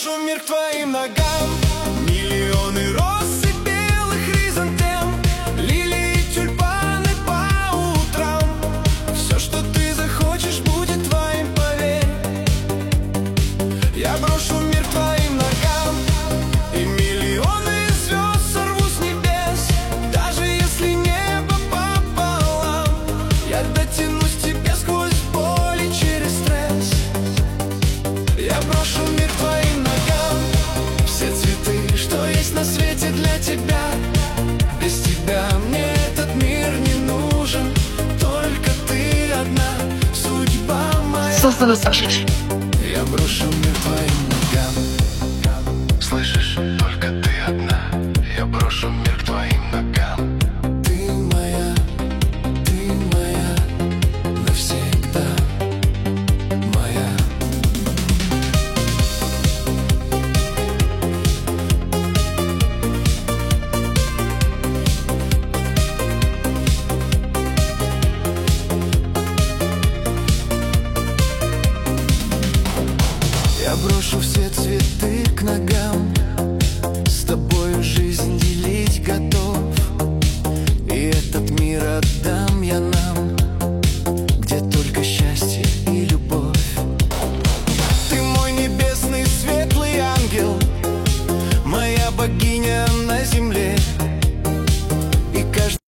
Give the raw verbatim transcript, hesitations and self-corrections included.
брошу мир к твоим ногам. Миллионы роз и белых хризантем, лилии, тюльпаны по утрам. Все, что ты захочешь, будет твоим, поверь. Я брошу мир к твоим ногам, и миллионы звезд сорву с небес. Даже если небо пополам, я дотянусь к тебе сквозь боль и через стресс. Я брошу мир к твоим ногам, все цветы, что есть на свете для тебя. Без тебя мне этот мир не нужен, только ты одна, судьба моя. Создано Саша. Я брошу мир к твоим ногам. Слышишь, только ты одна. Я брошу мир к твоим ногам. Ты моя, ты моя, навсегда моя. Я брошу все цветы